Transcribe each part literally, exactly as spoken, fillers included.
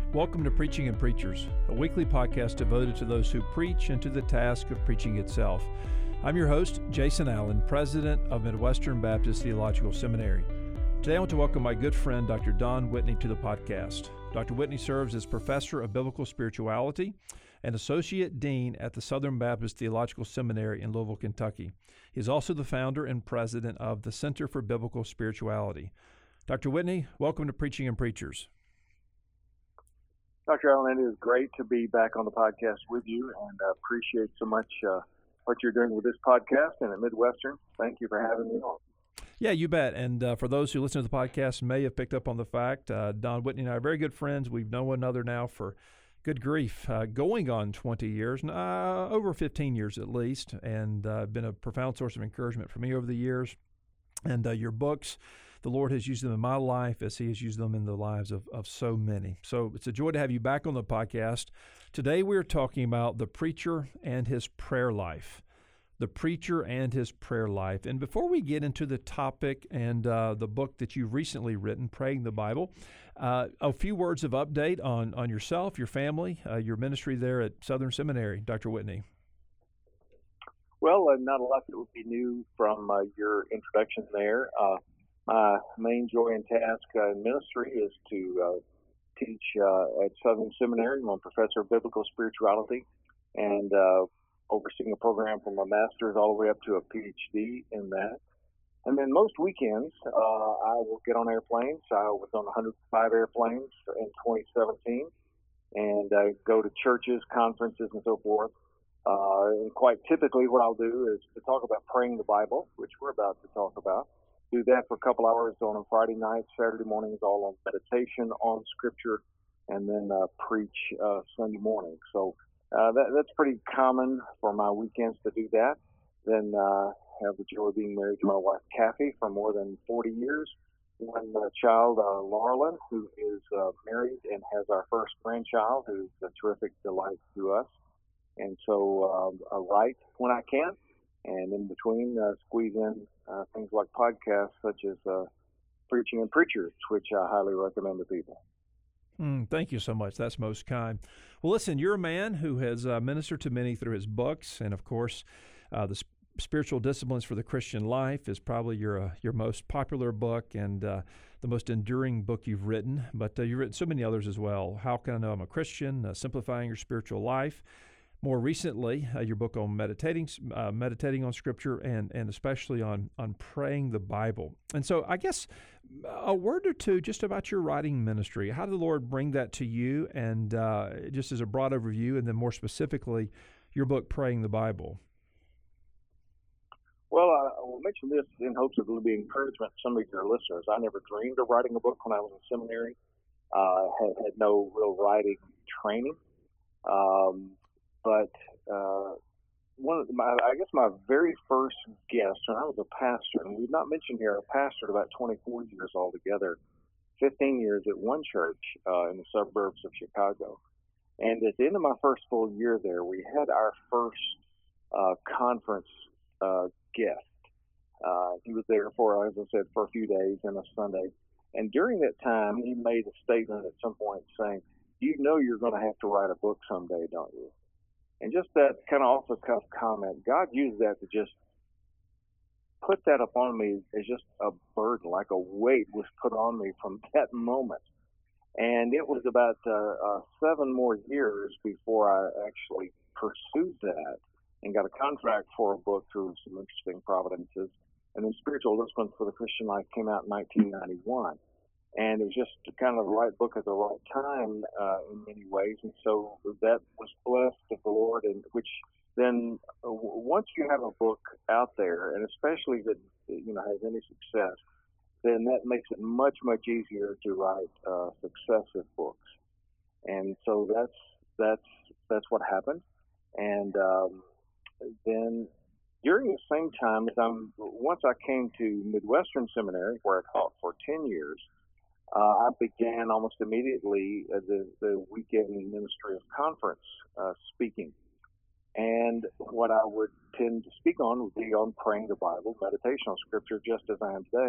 Welcome to Preaching and Preachers, a weekly podcast devoted to those who preach and to the task of preaching itself. I'm your host, Jason Allen, president of Midwestern Baptist Theological Seminary. Today I want to welcome my good friend, Doctor Don Whitney, to the podcast. Doctor Whitney serves as professor of biblical spirituality and associate dean at the Southern Baptist Theological Seminary in Louisville, Kentucky. He is also the founder and president of the Center for Biblical Spirituality. Doctor Whitney, welcome to Preaching and Preachers. Doctor Allen, it is great to be back on the podcast with you, and I appreciate so much uh, what you're doing with this podcast and at Midwestern. Thank you for having me on. Yeah, you bet. And uh, for those who listen to the podcast may have picked up on the fact, uh, Don Whitney and I are very good friends. We've known one another now for, good grief, uh, going on twenty years, uh, over fifteen years at least, and uh, been a profound source of encouragement for me over the years. And uh, your books, the Lord has used them in my life as He has used them in the lives of, of so many. So it's a joy to have you back on the podcast. Today we're talking about the preacher and his prayer life. The preacher and his prayer life. And before we get into the topic and uh, the book that you've recently written, Praying the Bible, uh, a few words of update on, on yourself, your family, uh, your ministry there at Southern Seminary, Doctor Whitney. Well, uh, not a lot that would be new from uh, your introduction there. Uh, my main joy and task uh, in ministry is to uh, teach uh, at Southern Seminary. I'm a professor of biblical spirituality and uh, overseeing a program from a master's all the way up to a P H D in that. And then most weekends, uh, I will get on airplanes. I was on one hundred five airplanes in twenty seventeen and uh, go to churches, conferences, and so forth. Uh, and quite typically what I'll do is to talk about praying the Bible, which we're about to talk about. Do that for a couple hours on a Friday night. Saturday mornings all on meditation on Scripture, and then uh, preach uh, Sunday morning. So uh, that, that's pretty common for my weekends to do that. Then uh, have the joy of being married to my wife, Kathy, for more than forty years. One uh, child, uh, Laurelyn, who is uh, married and has our first grandchild, who's a terrific delight to us. And so uh, I write when I can, and in between uh, squeeze in uh, things like podcasts such as uh, Preaching and Preachers, which I highly recommend to people. Mm, thank you so much. That's most kind. Well, listen, you're a man who has uh, ministered to many through his books, and of course, uh, the sp- Spiritual Disciplines for the Christian Life is probably your uh, your most popular book and uh, the most enduring book you've written. But uh, you've written so many others as well. How Can I Know I'm a Christian? Uh, Simplifying Your Spiritual Life. More recently, uh, your book on meditating, uh, meditating on Scripture, and and especially on on praying the Bible. And so, I guess a word or two just about your writing ministry. How did the Lord bring that to you? And uh, just as a broad overview, and then more specifically, your book, Praying the Bible. Well, I will mention this in hopes of it will be encouragement to some of your listeners. I never dreamed of writing a book when I was in seminary. Uh, had had no real writing training. Um, But uh, one of my, I guess my very first guest, when I was a pastor, and we've not mentioned here, I pastored about twenty-four years altogether, fifteen years at one church uh, in the suburbs of Chicago. And at the end of my first full year there, we had our first uh, conference uh, guest. Uh, he was there for, as I said, for a few days and a Sunday. And during that time, he made a statement at some point saying, "You know you're going to have to write a book someday, don't you?" And just that kind of off-the-cuff comment, God used that to just put that upon me as just a burden, like a weight was put on me from that moment. And it was about uh, uh, seven more years before I actually pursued that and got a contract for a book through some interesting providences. And then Spiritual Disciplines for the Christian Life came out in nineteen ninety-one. And it was just kind of the right book at the right time uh, in many ways. And so that was blessed of the Lord, and which then uh, once you have a book out there, and especially that you know has any success, then that makes it much, much easier to write uh, successive books. And so that's that's that's what happened. And um, then during the same time, as I'm once I came to Midwestern Seminary, where I taught for ten years, Uh, I began almost immediately uh, the, the weekend ministry of conference uh, speaking. And what I would tend to speak on would be on praying the Bible, meditation on Scripture, just as I am today.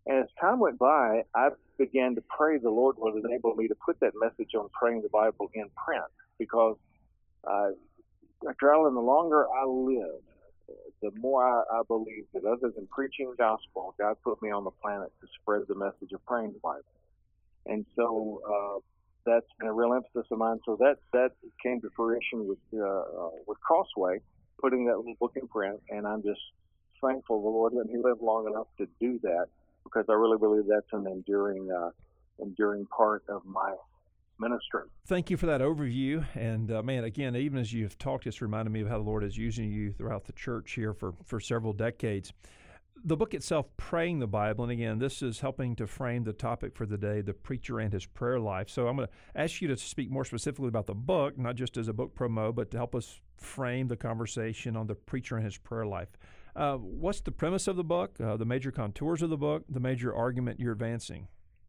And as time went by, I began to pray the Lord would enable me to put that message on praying the Bible in print, because uh, Doctor Allen, the longer I live, the more I, I believe that other than preaching the gospel, God put me on the planet to spread the message of praying the Bible. And so uh, that's been a real emphasis of mine. So that that came to fruition with uh, uh, with Crossway, putting that little book in print, and I'm just thankful the Lord let me live long enough to do that, because I really believe that's an enduring uh, enduring part of my ministry. Thank you for that overview. And uh, man, again, even as you've talked, it's reminded me of how the Lord is using you throughout the church here for, for several decades. The book itself, Praying the Bible, and again, this is helping to frame the topic for the day, the preacher and his prayer life. So I'm going to ask you to speak more specifically about the book, not just as a book promo, but to help us frame the conversation on the preacher and his prayer life. Uh, what's the premise of the book, uh, the major contours of the book, the major argument you're advancing?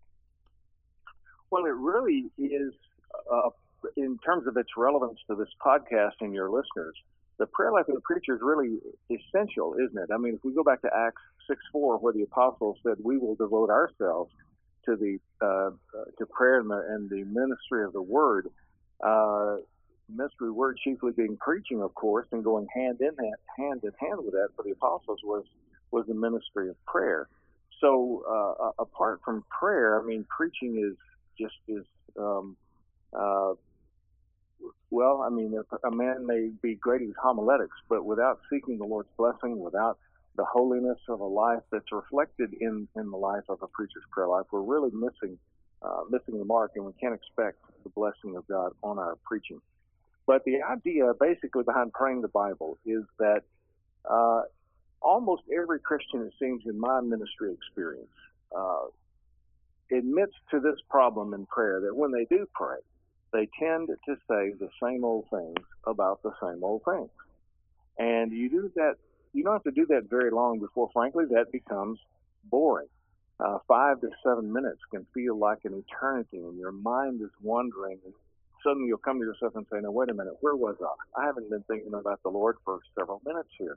Well, it really is, uh, in terms of its relevance to this podcast and your listeners, the prayer life of the preacher is really essential, isn't it? I mean, if we go back to Acts six four, where the apostles said, we will devote ourselves to the uh, to prayer and the, and the ministry of the word, uh, ministry of the word chiefly being preaching, of course, and going hand in hand, hand in hand with that for the apostles was was the ministry of prayer. So uh, apart from prayer, I mean, preaching is just is um, uh, well, I mean, a man may be great at homiletics, but without seeking the Lord's blessing, without the holiness of a life that's reflected in, in the life of a preacher's prayer life, we're really missing uh, missing the mark, and we can't expect the blessing of God on our preaching. But the idea basically behind praying the Bible is that uh, almost every Christian, it seems in my ministry experience, uh, admits to this problem in prayer, that when they do pray, they tend to say the same old things about the same old things. And you do that, you don't have to do that very long before, frankly, that becomes boring. Uh, five to seven minutes can feel like an eternity, and your mind is wandering. And suddenly you'll come to yourself and say, no, wait a minute, where was I? I haven't been thinking about the Lord for several minutes here.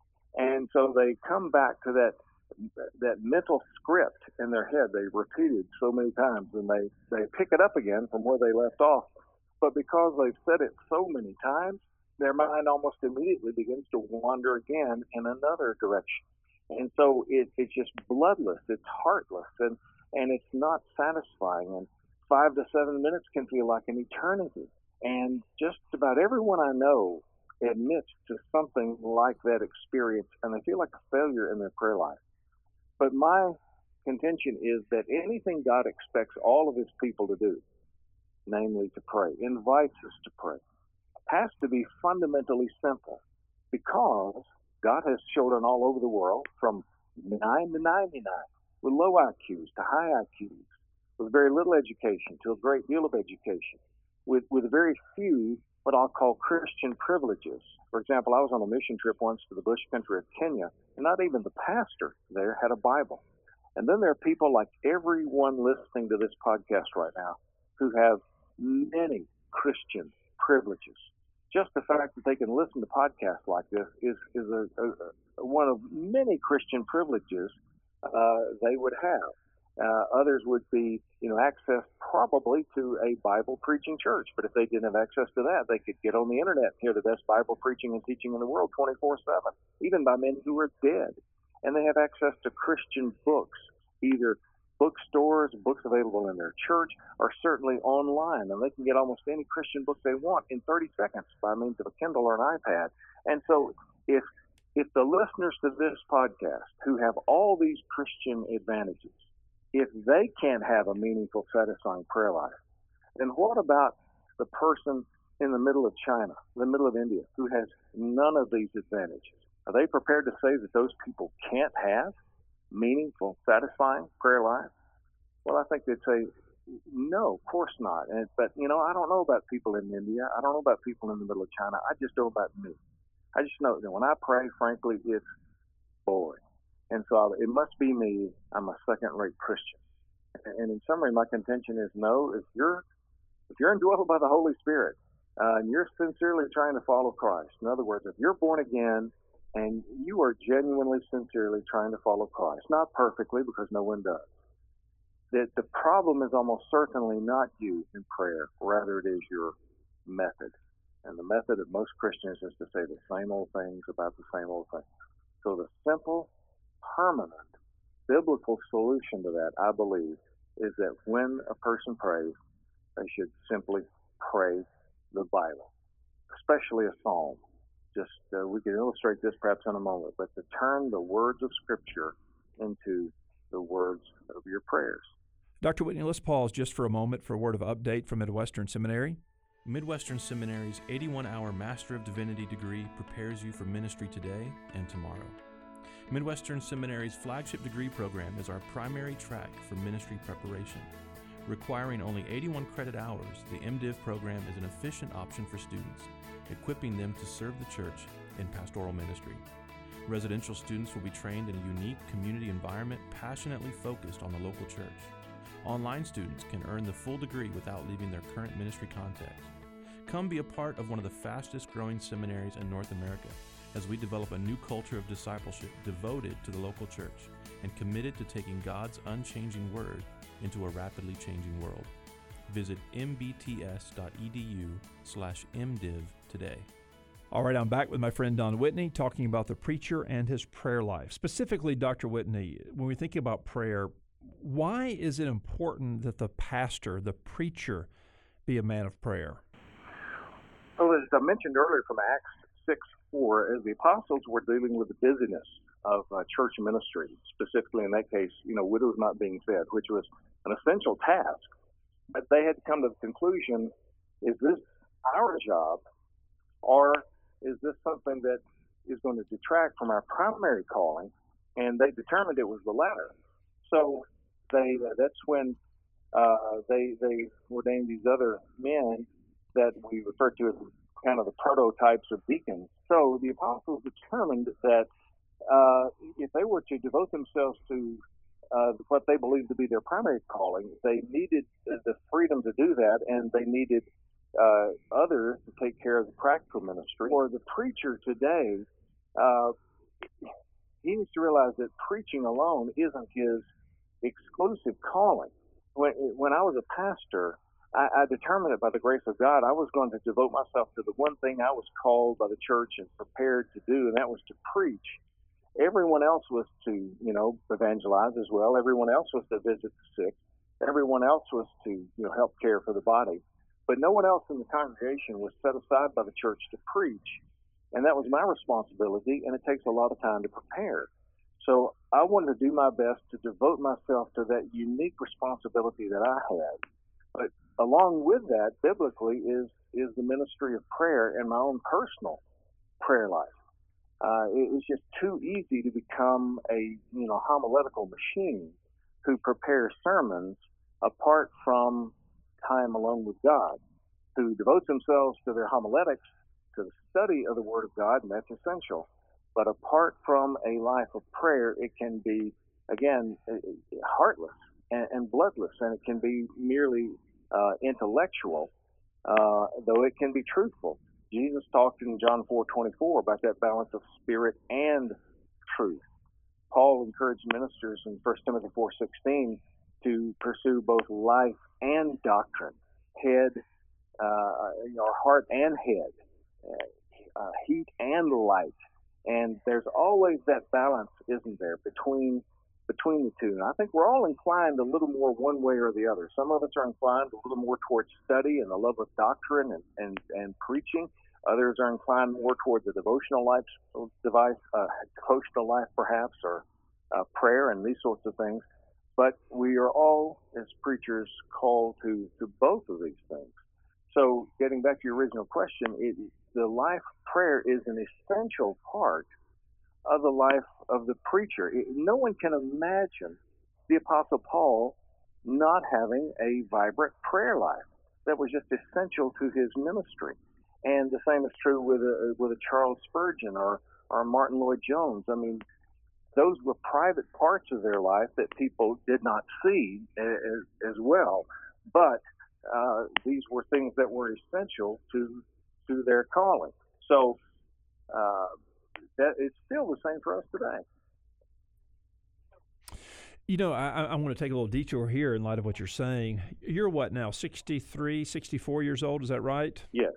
And so they come back to that that mental script in their head they repeated so many times, and they, they pick it up again from where they left off. But because they've said it so many times, their mind almost immediately begins to wander again in another direction. And so it, it's just bloodless, it's heartless, and, and it's not satisfying. And five to seven minutes can feel like an eternity. And just about everyone I know admits to something like that experience, and they feel like a failure in their prayer life. But my contention is that anything God expects all of his people to do, namely to pray, invites us to pray, has to be fundamentally simple, because God has children all over the world, from nine to ninety-nine, with low I Qs to high I Qs, with very little education to a great deal of education, with, with very few what I'll call Christian privileges. For example, I was on a mission trip once to the bush country of Kenya, and not even the pastor there had a Bible. And then there are people like everyone listening to this podcast right now who have many Christian privileges. Just the fact that they can listen to podcasts like this is, is a, a, a, one of many Christian privileges uh, they would have. Uh, others would be, you know, access probably to a Bible preaching church. But if they didn't have access to that, they could get on the internet and hear the best Bible preaching and teaching in the world twenty-four seven, even by men who are dead. And they have access to Christian books, either bookstores, books available in their church, or certainly online. And they can get almost any Christian book they want in thirty seconds by means of a Kindle or an iPad. And so if if the listeners to this podcast who have all these Christian advantages, if they can't have a meaningful, satisfying prayer life, then what about the person in the middle of China, the middle of India, who has none of these advantages? Are they prepared to say that those people can't have meaningful, satisfying prayer life? Well, I think they'd say, no, of course not. And, but, you know, I don't know about people in India. I don't know about people in the middle of China. I just know about me. I just know that when I pray, frankly, it's boring. And so it must be me. I'm a second-rate Christian. And in summary, my contention is no. If you're if you're indwelled by the Holy Spirit uh, and you're sincerely trying to follow Christ, in other words, if you're born again and you are genuinely, sincerely trying to follow Christ, not perfectly because no one does, that the problem is almost certainly not you in prayer, rather it is your method. And the method of most Christians is to say the same old things about the same old things. So the simple, permanent, biblical solution to that, I believe, is that when a person prays, they should simply pray the Bible, especially a psalm. Just uh, we can illustrate this perhaps in a moment, but to turn the words of Scripture into the words of your prayers. Doctor Whitney, let's pause just for a moment for a word of update from Midwestern Seminary. Midwestern Seminary's eighty-one hour Master of Divinity degree prepares you for ministry today and tomorrow. Midwestern Seminary's flagship degree program is our primary track for ministry preparation. Requiring only eighty-one credit hours, the MDiv program is an efficient option for students, equipping them to serve the church in pastoral ministry. Residential students will be trained in a unique community environment passionately focused on the local church. Online students can earn the full degree without leaving their current ministry context. Come be a part of one of the fastest growing seminaries in North America as we develop a new culture of discipleship devoted to the local church and committed to taking God's unchanging word into a rapidly changing world. Visit mbts.edu slash mdiv today. All right, I'm back with my friend Don Whitney talking about the preacher and his prayer life. Specifically, Doctor Whitney, when we think about prayer, why is it important that the pastor, the preacher, be a man of prayer? Well, as I mentioned earlier from Acts six four, as the apostles were dealing with the busyness of uh, church ministry, specifically in that case, you know, widows not being fed, which was an essential task. But they had come to the conclusion, is this our job, or is this something that is going to detract from our primary calling? And they determined it was the latter. So they uh, that's when uh, they they ordained these other men that we refer to as kind of the prototypes of deacons. So the apostles determined that uh, if they were to devote themselves to uh, what they believed to be their primary calling, they needed the freedom to do that, and they needed uh, others to take care of the practical ministry. For the preacher today, uh, he needs to realize that preaching alone isn't his exclusive calling. When, when I was a pastor, I, I determined it by the grace of God. I was going to devote myself to the one thing I was called by the church and prepared to do, and that was to preach. Everyone else was to, you know, evangelize as well. Everyone else was to visit the sick. Everyone else was to, you know, help care for the body. But no one else in the congregation was set aside by the church to preach. And that was my responsibility, and it takes a lot of time to prepare. So I wanted to do my best to devote myself to that unique responsibility that I had. But along with that, biblically, is is the ministry of prayer and my own personal prayer life. Uh, it, it's just too easy to become a you know homiletical machine who prepares sermons apart from time alone with God, who devotes themselves to their homiletics, to the study of the Word of God, and that's essential. But apart from a life of prayer, it can be, again, heartless and, and bloodless, and it can be merely uh, intellectual, uh, though it can be truthful. Jesus talked in John four twenty-four about that balance of spirit and truth. Paul encouraged ministers in First Timothy four sixteen to pursue both life and doctrine, head, uh, your heart and head, uh, heat and light. And there's always that balance, isn't there, between between the two. And I think we're all inclined a little more one way or the other. Some of us are inclined a little more towards study and the love of doctrine and, and, and preaching. Others are inclined more towards the devotional life device, uh, devotional life perhaps, or uh, prayer and these sorts of things. But we are all, as preachers, called to, to both of these things. So getting back to your original question, it, the life of prayer is an essential part of the life of the preacher. It, no one can imagine the Apostle Paul not having a vibrant prayer life. That was just essential to his ministry. And the same is true with a, with a Charles Spurgeon or, or Martin Lloyd-Jones. I mean, those were private parts of their life that people did not see as, as well. But uh, these were things that were essential to to their calling. So uh, that it's still the same for us today. You know, I, I want to take a little detour here in light of what you're saying. You're what now, sixty-three, sixty-four years old, is that right? Yes.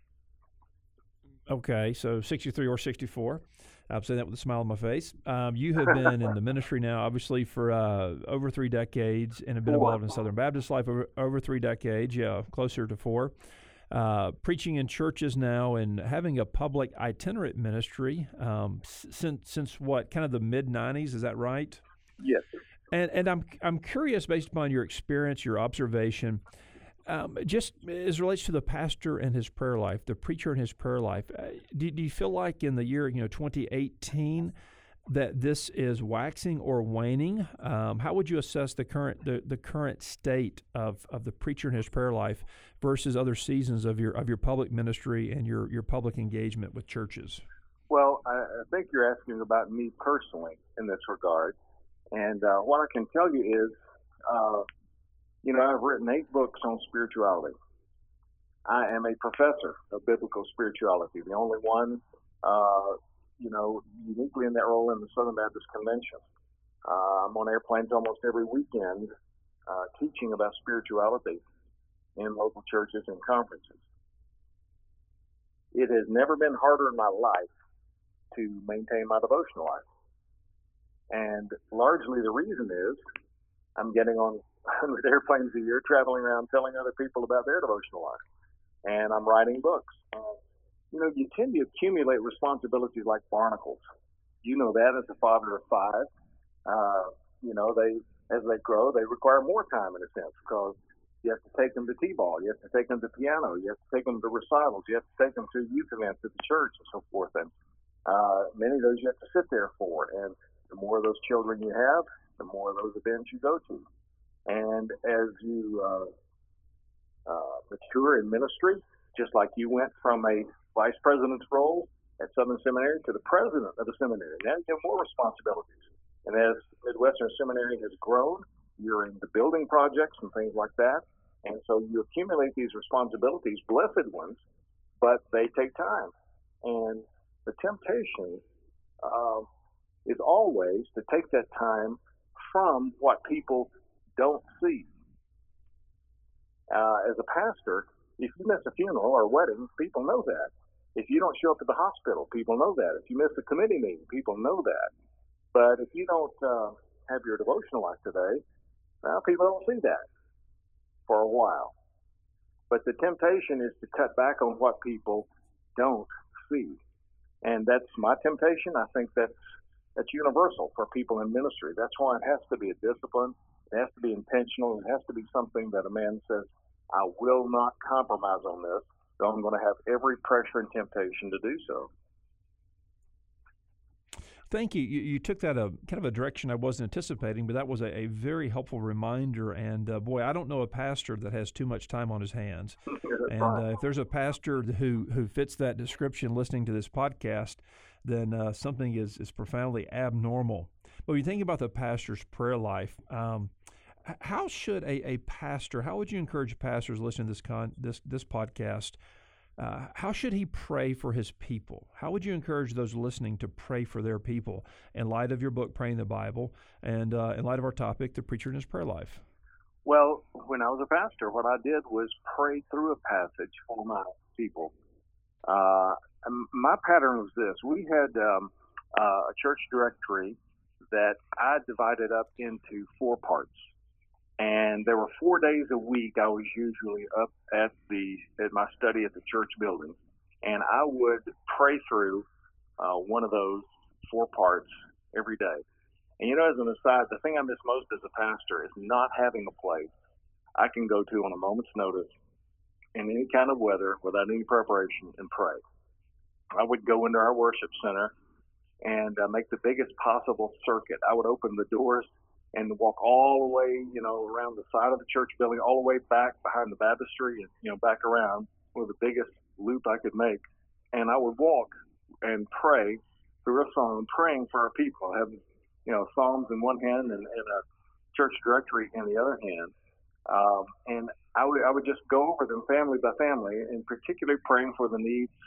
Okay, so sixty-three or sixty-four. I'm saying that with a smile on my face. Um, you have been in the ministry now, obviously, for uh, over three decades and have been Four. involved in Southern Baptist life over, over three decades, yeah, closer to four. Uh, preaching in churches now and having a public itinerant ministry um, since, since what, kind of the mid nineties, is that right? Yes. And and I'm I'm curious, based upon your experience, your observation, um, just as it relates to the pastor and his prayer life, the preacher and his prayer life. Uh, do, do you feel like in the year you know twenty eighteen that this is waxing or waning? Um, how would you assess the current the, the current state of, of the preacher and his prayer life versus other seasons of your of your public ministry and your, your public engagement with churches? Well, I, I think you're asking about me personally in this regard. And uh, what I can tell you is, uh, you know, I've written eight books on spirituality. I am a professor of biblical spirituality, the only one, uh, you know, uniquely in that role in the Southern Baptist Convention. Uh, I'm on airplanes almost every weekend uh, teaching about spirituality in local churches and conferences. It has never been harder in my life to maintain my devotional life. And largely the reason is I'm getting on one hundred airplanes a year, traveling around telling other people about their devotional life. And I'm writing books. And, you know, you tend to accumulate responsibilities like barnacles. You know that as a father of five. Uh, you know, they as they grow, they require more time in a sense because you have to take them to T-ball, you have to take them to piano, you have to take them to recitals, you have to take them to youth events at the church and so forth. And uh, many of those you have to sit there for. And the more of those children you have, the more of those events you go to. And as you uh, uh, mature in ministry, just like you went from a vice president's role at Southern Seminary to the president of the seminary, now you have more responsibilities. And as Midwestern Seminary has grown, you're into building projects and things like that. And so you accumulate these responsibilities, blessed ones, but they take time. And the temptation uh, is always to take that time from what people don't see. Uh, as a pastor, if you miss a funeral or a wedding, people know that. If you don't show up at the hospital, people know that. If you miss a committee meeting, people know that. But if you don't uh, have your devotional life today, well, people don't see that for a while. But the temptation is to cut back on what people don't see. And that's my temptation. I think that's That's universal for people in ministry. That's why it has to be a discipline. It has to be intentional. It has to be something that a man says, I will not compromise on this, so I'm going to have every pressure and temptation to do so. Thank you. You, you took that a kind of a direction I wasn't anticipating, but that was a, a very helpful reminder. And uh, boy, I don't know a pastor that has too much time on his hands. And uh, if there's a pastor who, who fits that description listening to this podcast, then uh, something is, is profoundly abnormal. But when you think about the pastor's prayer life, um, how should a, a pastor, how would you encourage pastors listening to this con, this this podcast, uh, how should he pray for his people? How would you encourage those listening to pray for their people in light of your book, Praying the Bible, and uh, in light of our topic, the preacher and his prayer life? Well, when I was a pastor, what I did was pray through a passage for my people. Uh, my pattern was this. We had um, uh, a church directory that I divided up into four parts. And there were four days a week I was usually up at the at my study at the church building. And I would pray through uh, one of those four parts every day. And you know, as an aside, the thing I miss most as a pastor is not having a place I can go to on a moment's notice in any kind of weather without any preparation and pray. I would go into our worship center and uh, make the biggest possible circuit. I would open the doors and walk all the way, you know, around the side of the church building, all the way back behind the baptistry and, you know, back around with the biggest loop I could make. And I would walk and pray through a song, praying for our people. I have, you know, Psalms in one hand and, and a church directory in the other hand. Um, and I would, I would just go over them family by family, and particularly praying for the needs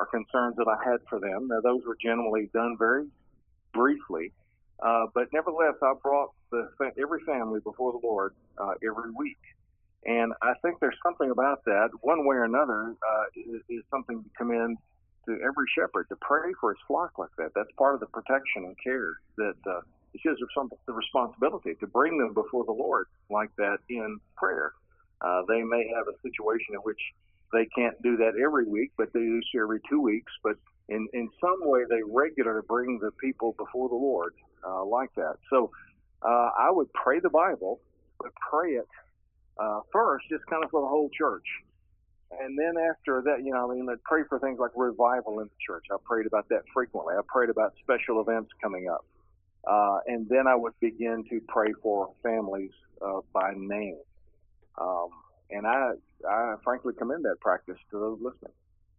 or concerns that I had for them. Now, those were generally done very briefly, uh, but nevertheless, I brought the, every family before the Lord uh, every week. And I think there's something about that, one way or another, uh, is, is something to commend to every shepherd, to pray for his flock like that. That's part of the protection and care that uh, it's his the responsibility to bring them before the Lord like that in prayer. Uh, they may have a situation in which they can't do that every week, but they do so every two weeks. But in, in some way, they regularly bring the people before the Lord uh, like that. So uh, I would pray the Bible, but pray it uh, first just kind of for the whole church. And then after that, you know, I mean, I'd pray for things like revival in the church. I prayed about that frequently. I prayed about special events coming up. Uh, and then I would begin to pray for families uh, by name. Um, and I, I frankly commend that practice to those listening.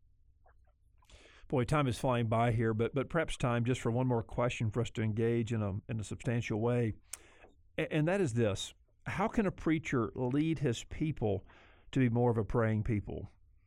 Boy, time is flying by here, but but perhaps time just for one more question for us to engage in a in a substantial way, and that is this: how can a preacher lead his people to be more of a praying people?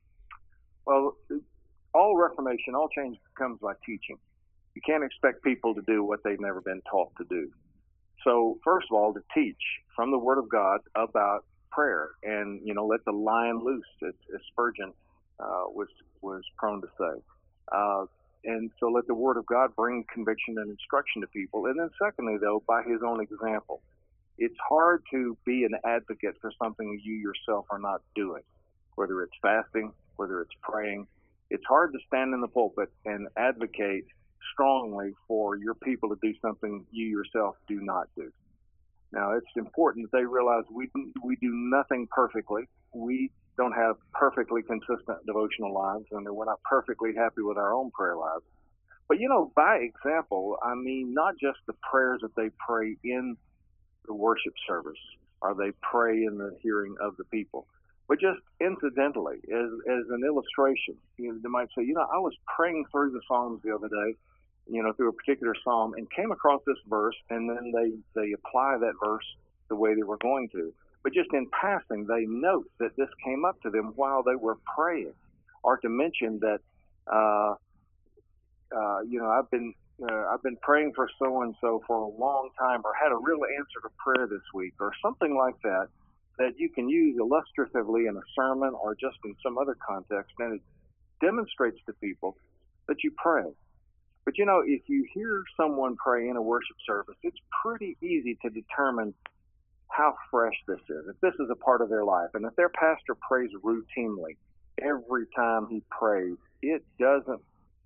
Well, all reformation, all change comes by teaching. You can't expect people to do what they've never been taught to do. So, first of all, to teach from the Word of God about prayer, and you know, let the lion loose, as, as Spurgeon uh, was was prone to say. Uh, and so, let the Word of God bring conviction and instruction to people. And then, secondly, though, by His own example. It's hard to be an advocate for something you yourself are not doing, whether it's fasting, whether it's praying. It's hard to stand in the pulpit and advocate strongly for your people to do something you yourself do not do. Now, it's important that they realize we we do nothing perfectly. We don't have perfectly consistent devotional lives, and we're not perfectly happy with our own prayer lives. But, you know, by example, I mean not just the prayers that they pray in the worship service, or they pray in the hearing of the people, but just incidentally, as as an illustration, you know, they might say, you know, I was praying through the Psalms the other day, you know, through a particular psalm, and came across this verse, and then they they apply that verse the way they were going to. But just in passing, they note that this came up to them while they were praying, or to mention that, uh, uh, you know, I've been Uh, I've been praying for so-and-so for a long time, or had a real answer to prayer this week, or something like that, that you can use illustratively in a sermon or just in some other context, and it demonstrates to people that you pray. But, you know, if you hear someone pray in a worship service, it's pretty easy to determine how fresh this is, if this is a part of their life. And if their pastor prays routinely every time he prays, it doesn't...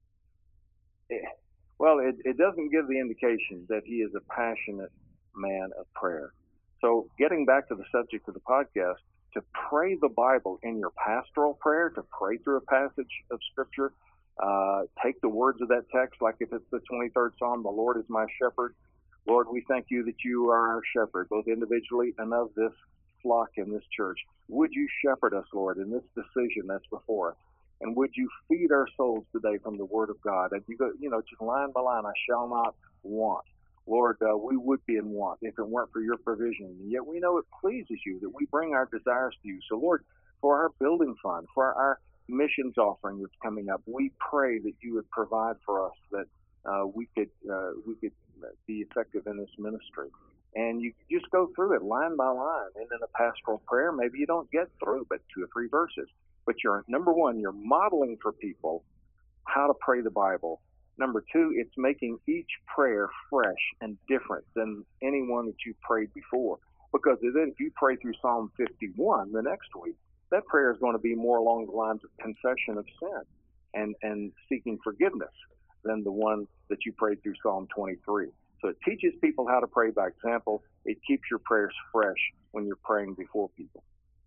It, Well, it, it doesn't give the indication that he is a passionate man of prayer. So getting back to the subject of the podcast, to pray the Bible in your pastoral prayer, to pray through a passage of Scripture, uh, take the words of that text, like if it's the twenty-third Psalm, the Lord is my shepherd. Lord, we thank you that you are our shepherd, both individually and of this flock in this church. Would you shepherd us, Lord, in this decision that's before us? And would you feed our souls today from the Word of God? And you go, you know, just line by line, I shall not want. Lord, uh, we would be in want if it weren't for your provision. And yet we know it pleases you that we bring our desires to you. So, Lord, for our building fund, for our missions offering that's coming up, we pray that you would provide for us, that uh, we could uh, we could be effective in this ministry. And you just go through it line by line. And in a pastoral prayer, maybe you don't get through but two or three verses. But you're, number one, you're modeling for people how to pray the Bible. Number two, it's making each prayer fresh and different than any one that you've prayed before. Because then if you pray through Psalm fifty-one the next week, that prayer is going to be more along the lines of confession of sin and, and seeking forgiveness than the one that you prayed through Psalm twenty-three. So it teaches people how to pray by example. It keeps your prayers fresh when you're praying before people.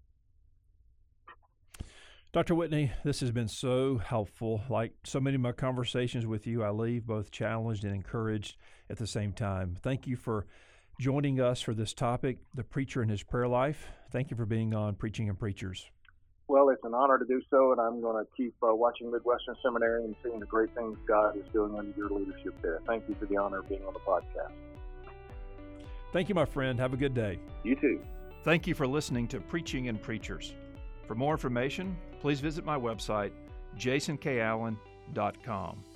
Doctor Whitney, this has been so helpful. Like so many of my conversations with you, I leave both challenged and encouraged at the same time. Thank you for joining us for this topic, the preacher and his prayer life. Thank you for being on Preaching and Preachers. Well, it's an honor to do so, and I'm going to keep uh, watching Midwestern Seminary and seeing the great things God is doing under your leadership there. Thank you for the honor of being on the podcast. Thank you, my friend. Have a good day. You too. Thank you for listening to Preaching and Preachers. For more information, please visit my website, jason k allen dot com.